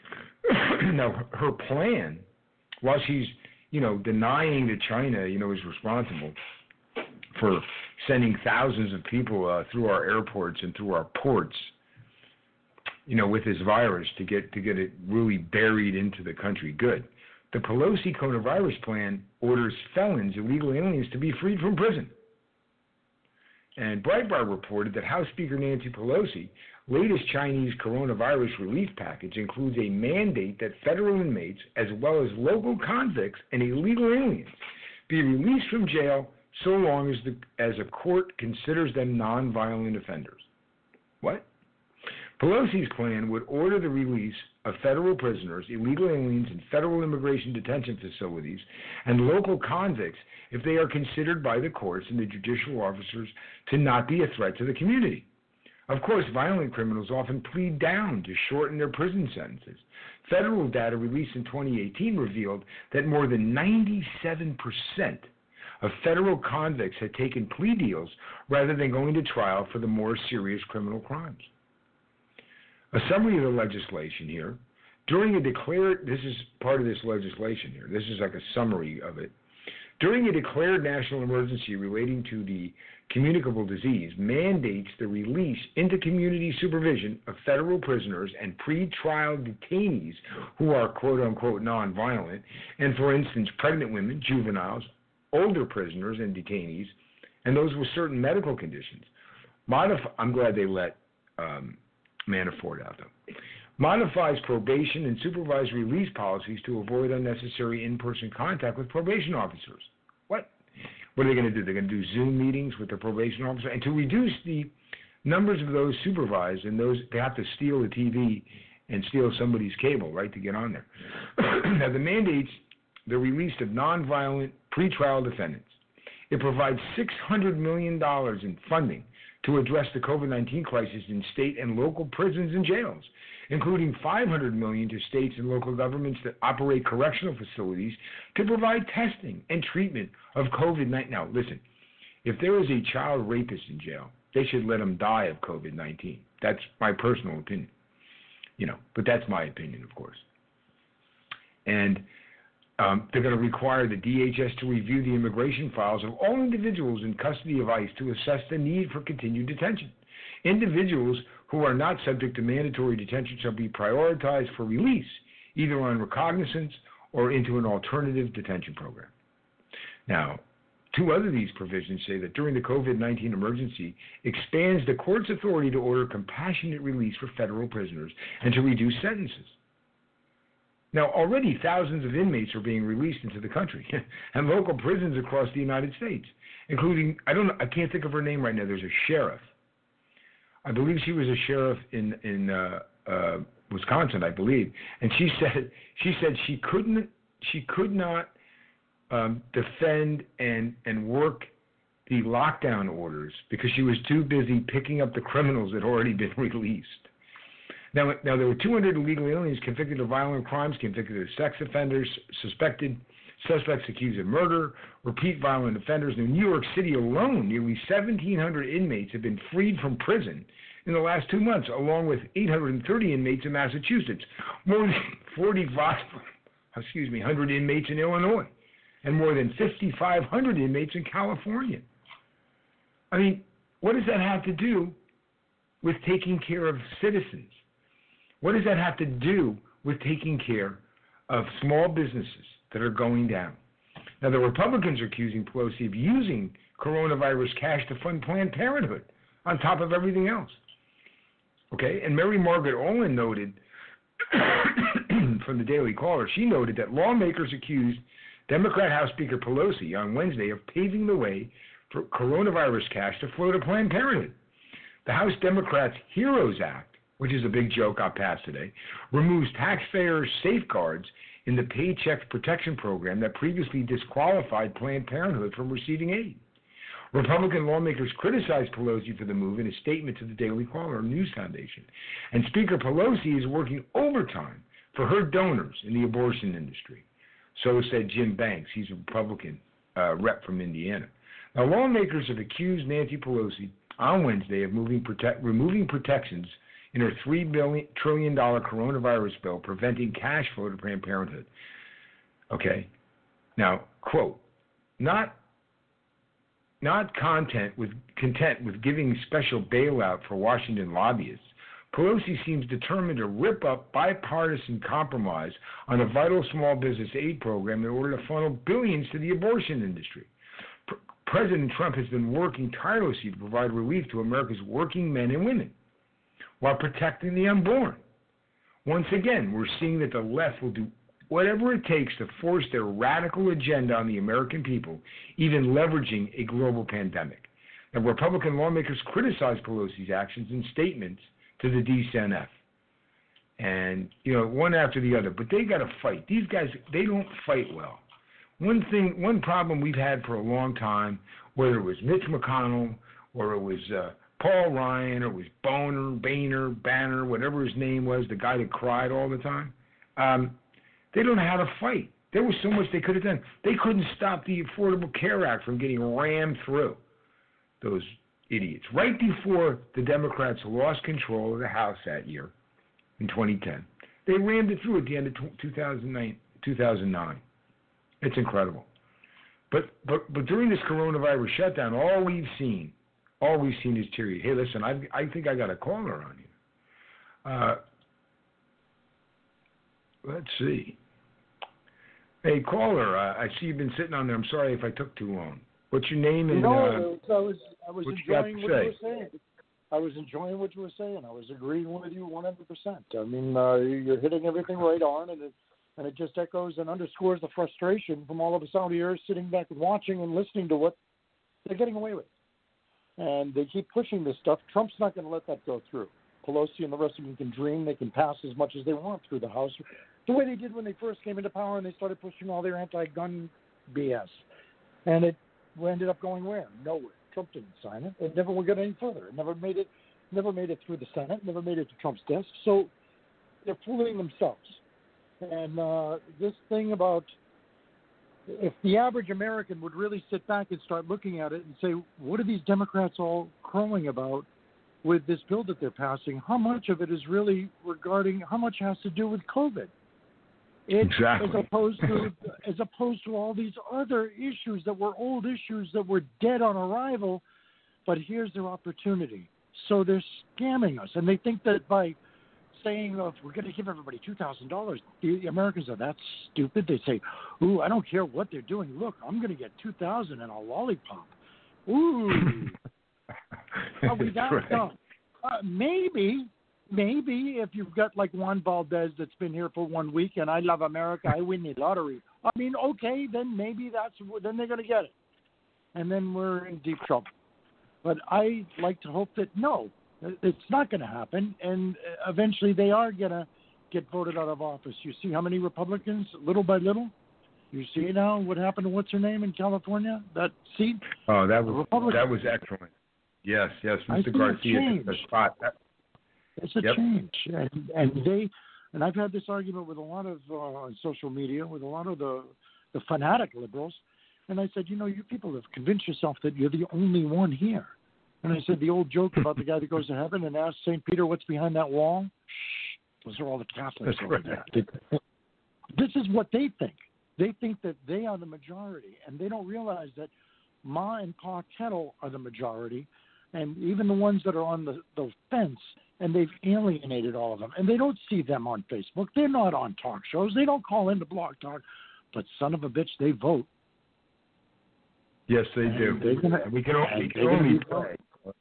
now her plan, while she's, you know, denying that China, you know, is responsible for sending thousands of people uh, through our airports and through our ports, you know, with this virus to get to get it really buried into the country. Good. The Pelosi coronavirus plan orders felons, illegal aliens, to be freed from prison. And Breitbart reported that House Speaker Nancy Pelosi latest Chinese coronavirus relief package includes a mandate that federal inmates, as well as local convicts and illegal aliens, be released from jail so long as the as a court considers them nonviolent offenders. What? Pelosi's plan would order the release of federal prisoners, illegal aliens in federal immigration detention facilities, and local convicts if they are considered by the courts and the judicial officers to not be a threat to the community. Of course, violent criminals often plead down to shorten their prison sentences. Federal data released in twenty eighteen revealed that more than ninety-seven percent of federal convicts had taken plea deals rather than going to trial for the more serious criminal crimes. A summary of the legislation here. During a declared, this is part of this legislation here, this is like a summary of it. During a declared national emergency relating to the communicable disease, mandates the release into community supervision of federal prisoners and pre-trial detainees who are quote-unquote nonviolent, and for instance, pregnant women, juveniles, older prisoners and detainees, and those with certain medical conditions. Modif- I'm glad they let um, Manafort out, though. Modifies probation and supervised release policies to avoid unnecessary in-person contact with probation officers. What? What are they going to do? They're going to do Zoom meetings with the probation officer? And to reduce the numbers of those supervised, and those, they have to steal the T V and steal somebody's cable, right, to get on there. Now, the mandates the release of nonviolent pretrial defendants. It provides six hundred million dollars in funding to address the COVID nineteen crisis in state and local prisons and jails, including five hundred million dollars to states and local governments that operate correctional facilities to provide testing and treatment of COVID nineteen. Now, listen, if there is a child rapist in jail, they should let him die of COVID nineteen. That's my personal opinion, you know, but that's my opinion, of course. And um, they're going to require the D H S to review the immigration files of all individuals in custody of ICE to assess the need for continued detention. Individuals who are not subject to mandatory detention shall be prioritized for release, either on recognizance or into an alternative detention program. Now, two other of these provisions say that during the COVID nineteen emergency, expands the court's authority to order compassionate release for federal prisoners and to reduce sentences. Now, already thousands of inmates are being released into the country and local prisons across the United States, including, I don't know, I can't think of her name right now. There's a sheriff. I believe she was a sheriff in, in uh, uh, Wisconsin, I believe. And she said, she said she couldn't, she could not um, defend and, and work the lockdown orders because she was too busy picking up the criminals that had already been released. Now, now there were two hundred illegal aliens convicted of violent crimes, convicted of sex offenders, suspected suspects accused of murder, repeat violent offenders. In New York City alone, nearly seventeen hundred inmates have been freed from prison in the last two months, along with eight hundred thirty inmates in Massachusetts, more than forty-five, excuse me, one hundred inmates in Illinois, and more than fifty-five hundred inmates in California. I mean, what does that have to do with taking care of citizens? What does that have to do with taking care of small businesses that are going down? Now, the Republicans are accusing Pelosi of using coronavirus cash to fund Planned Parenthood on top of everything else. Okay, and Mary Margaret Olin noted from the Daily Caller, she noted that lawmakers accused Democrat House Speaker Pelosi on Wednesday of paving the way for coronavirus cash to flow to Planned Parenthood. The House Democrats' HEROES Act, which is a big joke, got passed today, removes taxpayers' safeguards in the Paycheck Protection Program that previously disqualified Planned Parenthood from receiving aid. Republican lawmakers criticized Pelosi for the move in a statement to the Daily Caller News Foundation. And Speaker Pelosi is working overtime for her donors in the abortion industry. So said Jim Banks. He's a Republican uh, rep from Indiana. Now, lawmakers have accused Nancy Pelosi on Wednesday of moving prote- removing protections in her three trillion dollars coronavirus bill, preventing cash flow to Planned Parenthood. Okay. Now, quote, not not content with content with giving special bailout for Washington lobbyists, Pelosi seems determined to rip up bipartisan compromise on a vital small business aid program in order to funnel billions to the abortion industry. P- President Trump has been working tirelessly to provide relief to America's working men and women while protecting the unborn. Once again, we're seeing that the left will do whatever it takes to force their radical agenda on the American people, even leveraging a global pandemic. Now, Republican lawmakers criticized Pelosi's actions in statements to the D C N F. And, you know, one after the other. But they got to fight. These guys, they don't fight well. One thing, one problem we've had for a long time, whether it was Mitch McConnell or it was uh, Paul Ryan, or it was Boner, Boehner, Banner, whatever his name was, the guy that cried all the time. Um, they don't know how to fight. There was so much they could have done. They couldn't stop the Affordable Care Act from getting rammed through, those idiots. Right before the Democrats lost control of the House that year, in twenty ten, they rammed it through at the end of two thousand nine. It's incredible. But, but, but during this coronavirus shutdown, all we've seen All we've seen is tyranny. Hey, listen, I I think I got a caller on you. Uh, let's see. Hey, caller, uh, I see you've been sitting on there. I'm sorry if I took too long. What's your name? And, no, uh, I was I was enjoying you what you were saying. I was enjoying what you were saying. I was agreeing with you one hundred percent. I mean, uh, you're hitting everything right on, and it and it just echoes and underscores the frustration from all of us out here sitting back and watching and listening to what they're getting away with. And they keep pushing this stuff. Trump's not going to let that go through. Pelosi and the rest of them can dream. They can pass as much as they want through the House, the way they did when they first came into power and they started pushing all their anti-gun B S. And it ended up going where? Nowhere. Trump didn't sign it. It never would get any further. It never made it. Never made it through the Senate. Never made it to Trump's desk. So they're fooling themselves. And uh, this thing about if the average American would really sit back and start looking at it and say, what are these Democrats all crowing about with this bill that they're passing? How much of it is really regarding, how much has to do with COVID? It, exactly. As opposed to, as opposed to all these other issues that were old issues that were dead on arrival, but here's their opportunity. So they're scamming us, and they think that by saying, oh, if we're going to give everybody two thousand dollars, the Americans are that stupid. They say, ooh, I don't care what they're doing. Look, I'm going to get two thousand dollars and a lollipop. Ooh. Are we that right. dumb? Uh, maybe, maybe if you've got like Juan Valdez that's been here for one week and I love America, I win the lottery. I mean, okay, then maybe that's then they're going to get it, and then we're in deep trouble. But I like to hope that no, it's not going to happen, and eventually they are going to get voted out of office. You see how many Republicans, little by little. You see now what happened to what's her name in California? That seat. Oh, that was that was excellent. Yes, yes, Mister Garcia. The spot. That, It's a yep. change, and, and they, and I've had this argument with a lot of uh, on social media with a lot of the the fanatic liberals, and I said, you know, you people have convinced yourself that you're the only one here, and I said the old joke about the guy that goes to heaven and asks Saint Peter what's behind that wall. Shh, those are all the Catholics over there. This is what they think. They think that they are the majority, and they don't realize that Ma and Pa Kettle are the majority, and even the ones that are on the, the fence. And they've alienated all of them. And they don't see them on Facebook. They're not on talk shows. They don't call into Blog Talk. But son of a bitch, they vote. Yes, they and do. Gonna, we can, we can only pray.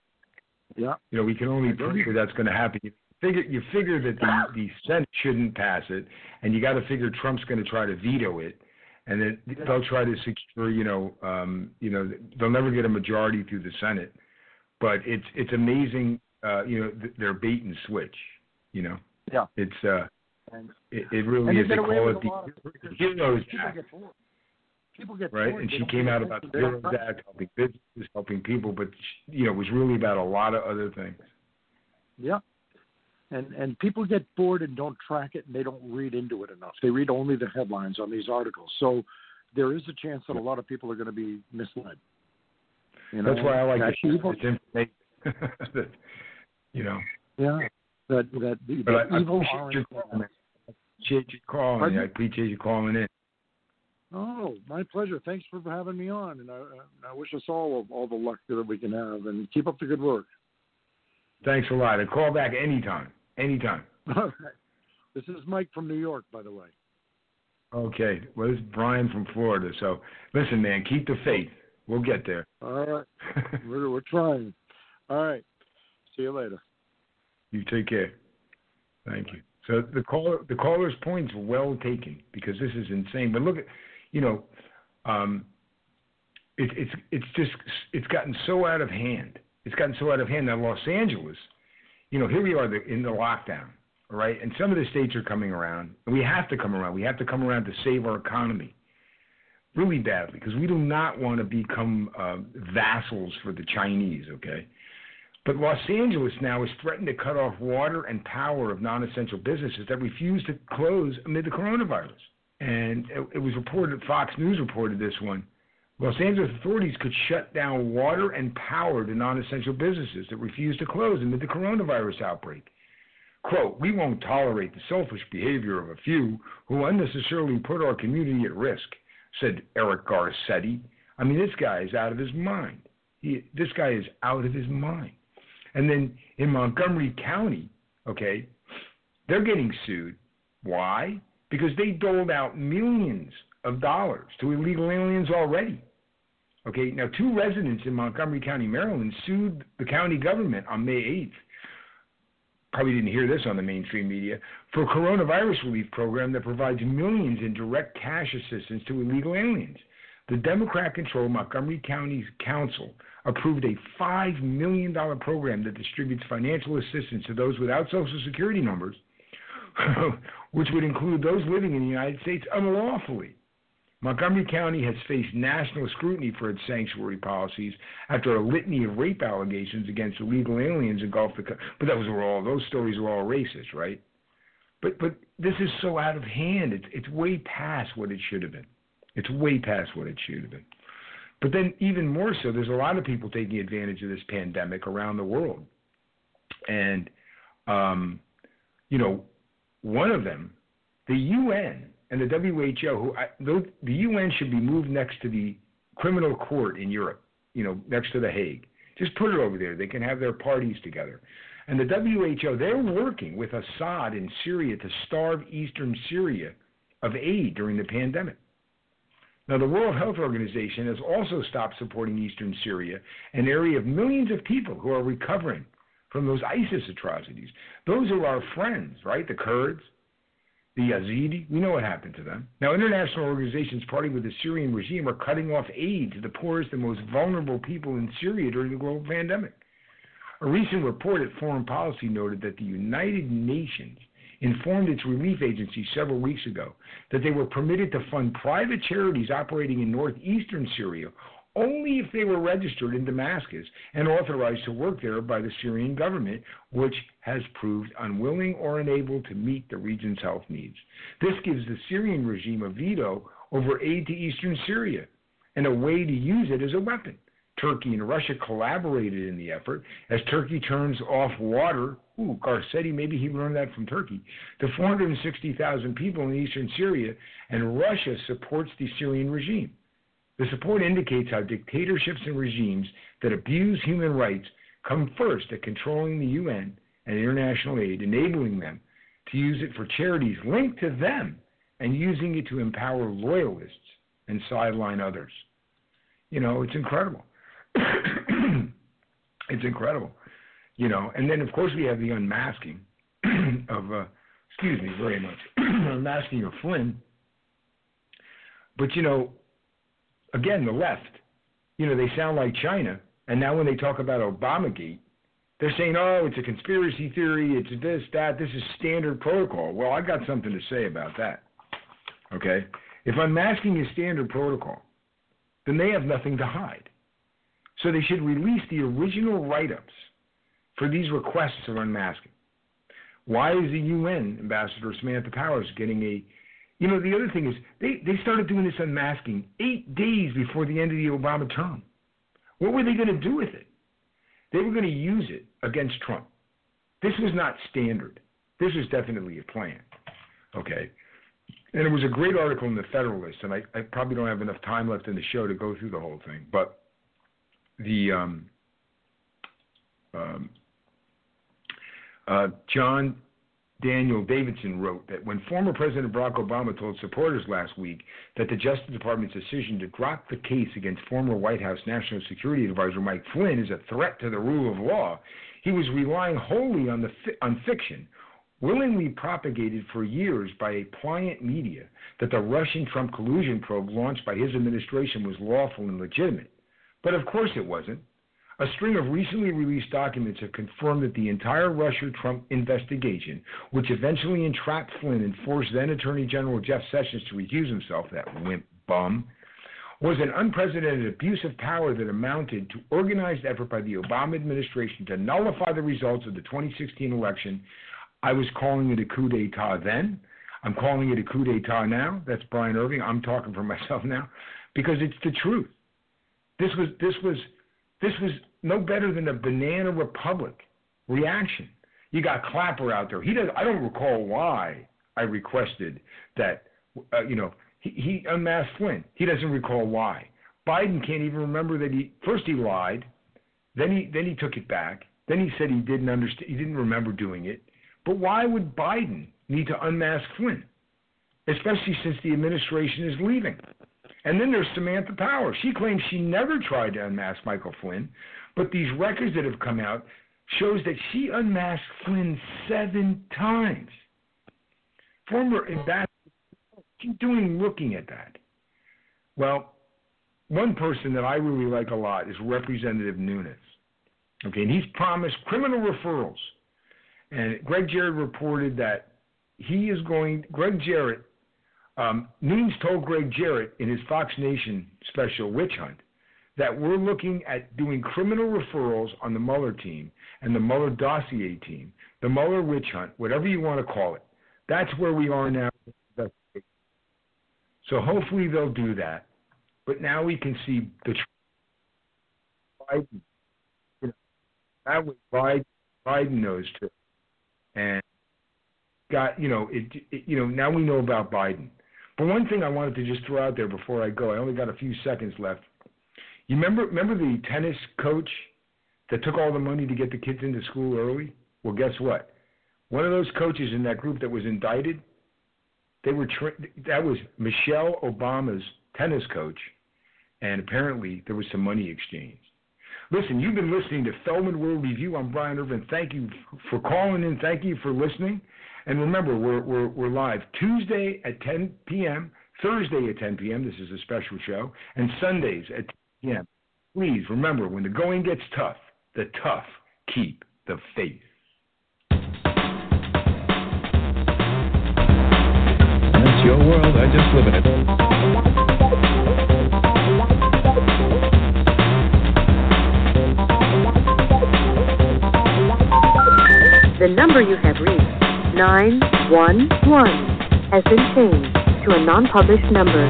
Yeah. You know, we can only pray that's going to happen. You figure, you figure that the, the Senate shouldn't pass it, and you got to figure Trump's going to try to veto it, and then they'll try to secure. You know, um, you know, they'll never get a majority through the Senate. But it's it's amazing. Uh, you know, they're bait and switch, you know. Yeah. It's, uh, and, it, it really is. They call it the Heroes Act. People get right? bored. And they she came out about the Heroes Act, helping businesses, helping people, but, you know, it was really about a lot of other things. Yeah. And and people get bored and don't track it, and they don't read into it enough. They read only the headlines on these articles. So there is a chance that a lot of people are going to be misled. You know? That's why I like that this evil, information. that, you know. Yeah. That that the, but the I, evil I appreciate your calling. I appreciate you calling. Pardon? I appreciate you calling in. Oh, my pleasure. Thanks for having me on, and I, I wish us all all the luck that we can have, and keep up the good work. Thanks a lot. And call back anytime. Anytime. All right. This is Mike from New York, by the way. Okay. Well, this is Brian from Florida. So, listen, man, keep the faith. We'll get there. All right. we're, we're trying. All right. See you later. You take care. Thank you. So the caller, the caller's point's well taken because this is insane. But look at, you know, um, it, it's it's just it's gotten so out of hand. It's gotten so out of hand that Los Angeles, you know, here we are in the lockdown, all right? And some of the states are coming around, and we have to come around. We have to come around to save our economy really badly because we do not want to become uh, vassals for the Chinese, okay? But Los Angeles now is threatened to cut off water and power of non-essential businesses that refuse to close amid the coronavirus. And it, it was reported, Fox News reported this one. Los Angeles authorities could shut down water and power to non-essential businesses that refuse to close amid the coronavirus outbreak. Quote, "We won't tolerate the selfish behavior of a few who unnecessarily put our community at risk," said Eric Garcetti. I mean, this guy is out of his mind. He, this guy is out of his mind. And then in Montgomery County, okay, they're getting sued. Why? Because they doled out millions of dollars to illegal aliens already. Okay, now two residents in Montgomery County, Maryland, sued the county government on May eighth. Probably didn't hear this on the mainstream media, for a coronavirus relief program that provides millions in direct cash assistance to illegal aliens. The Democrat-controlled Montgomery County Council approved a five million dollars program that distributes financial assistance to those without Social Security numbers, which would include those living in the United States unlawfully. Montgomery County has faced national scrutiny for its sanctuary policies after a litany of rape allegations against illegal aliens engulfed the country. But that was all; those stories were all racist, right? But but this is so out of hand. It's it's way past what it should have been. It's way past what it should have been. But then even more so, there's a lot of people taking advantage of this pandemic around the world. And, um, you know, one of them, the U N and the W H O, who I, the U N should be moved next to the criminal court in Europe, you know, next to The Hague. Just put it over there. They can have their parties together. And the W H O, they're working with Assad in Syria to starve eastern Syria of aid during the pandemic. Now, the World Health Organization has also stopped supporting eastern Syria, an area of millions of people who are recovering from those ISIS atrocities. Those are our friends, right? The Kurds, the Yazidi. We know what happened to them. Now, international organizations parting with the Syrian regime are cutting off aid to the poorest and most vulnerable people in Syria during the global pandemic. A recent report at Foreign Policy noted that the United Nations informed its relief agency several weeks ago that they were permitted to fund private charities operating in northeastern Syria only if they were registered in Damascus and authorized to work there by the Syrian government, which has proved unwilling or unable to meet the region's health needs. This gives the Syrian regime a veto over aid to eastern Syria and a way to use it as a weapon. Turkey and Russia collaborated in the effort as Turkey turns off water. Ooh, Garcetti, maybe he learned that from Turkey. To four hundred sixty thousand people in eastern Syria, and Russia supports the Syrian regime. The support indicates how dictatorships and regimes that abuse human rights come first at controlling the U N and international aid, enabling them to use it for charities linked to them and using it to empower loyalists and sideline others. You know, it's incredible. It's incredible. You know, and then, of course, we have the unmasking of, uh, excuse me very much, unmasking of Flynn. But, you know, again, the left, you know, they sound like China, and now when they talk about Obamagate, they're saying, oh, it's a conspiracy theory, it's this, that, this is standard protocol. Well, I got something to say about that, okay? If unmasking is standard protocol, then they have nothing to hide. So they should release the original write-ups for these requests of unmasking. Why is the U N ambassador Samantha Powers getting a, you know, the other thing is they, they started doing this unmasking eight days before the end of the Obama term. What were they going to do with it? They were going to use it against Trump. This was not standard. This was definitely a plan, okay? And it was a great article in the Federalist, and I, I probably don't have enough time left in the show to go through the whole thing, but the um, um, uh, John Daniel Davidson wrote that when former President Barack Obama told supporters last week that the Justice Department's decision to drop the case against former White House National Security Advisor Mike Flynn is a threat to the rule of law, he was relying wholly on, the fi- on fiction, willingly propagated for years by a pliant media, that the Russian Trump collusion probe launched by his administration was lawful and legitimate. But of course it wasn't. A string of recently released documents have confirmed that the entire Russia-Trump investigation, which eventually entrapped Flynn and forced then-Attorney General Jeff Sessions to recuse himself, that wimp bum, was an unprecedented abuse of power that amounted to organized effort by the Obama administration to nullify the results of the twenty sixteen election. I was calling it a coup d'etat then. I'm calling it a coup d'etat now. That's Brian Irving. I'm talking for myself now because it's the truth. This was this was this was no better than a banana republic reaction. You got Clapper out there. He does. I don't recall why I requested that. Uh, you know, he, he unmasked Flynn. He doesn't recall why. Biden can't even remember that he first he lied, then he then he took it back. Then he said he didn't understand. He didn't remember doing it. But why would Biden need to unmask Flynn, especially since the administration is leaving? And then there's Samantha Power. She claims she never tried to unmask Michael Flynn, but these records that have come out shows that she unmasked Flynn seven times. Former ambassador, what's she doing looking at that? Well, one person that I really like a lot is Representative Nunes. Okay, and he's promised criminal referrals. And Greg Jarrett reported that he is going, Greg Jarrett, um, Nunes told Greg Jarrett in his Fox Nation special Witch Hunt that we're looking at doing criminal referrals on the Mueller team and the Mueller dossier team, the Mueller Witch Hunt, whatever you want to call it. That's where we are now. So hopefully they'll do that. But now we can see the Biden. You know, that way Biden, Biden knows too. And got, you know, it, it, you know, now we know about Biden. But one thing I wanted to just throw out there before I go, I only got a few seconds left. You remember, remember the tennis coach that took all the money to get the kids into school early? Well, guess what? One of those coaches in that group that was indicted, they were tra- that was Michelle Obama's tennis coach, and apparently there was some money exchanged. Listen, you've been listening to Feldman World Review. I'm Brian Irvin. Thank you for calling in. Thank you for listening. And remember, we're, we're, we're live Tuesday at ten p.m., Thursday at ten p.m. This is a special show, and Sundays at ten p.m. Please remember, when the going gets tough, the tough keep the faith. It's your world, I just live in it. The number you have reached, nine one one, has been changed to a non-published number.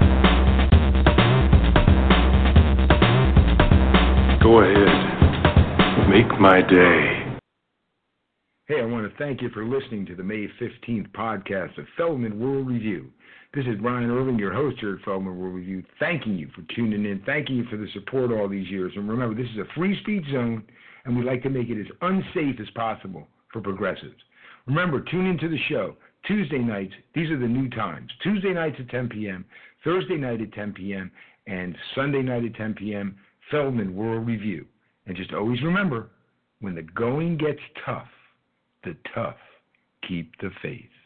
Go ahead. Make my day. Hey, I want to thank you for listening to the May fifteenth podcast of Feldman World Review. This is Brian Irving, your host here at Feldman World Review, thanking you for tuning in, thanking you for the support all these years. And remember, this is a free speech zone, and we like to make it as unsafe as possible for progressives. Remember, tune into the show Tuesday nights. These are the new times. Tuesday nights at ten p.m., Thursday night at ten p.m., and Sunday night at ten p.m., Feldman World Review. And just always remember, when the going gets tough, the tough keep the faith.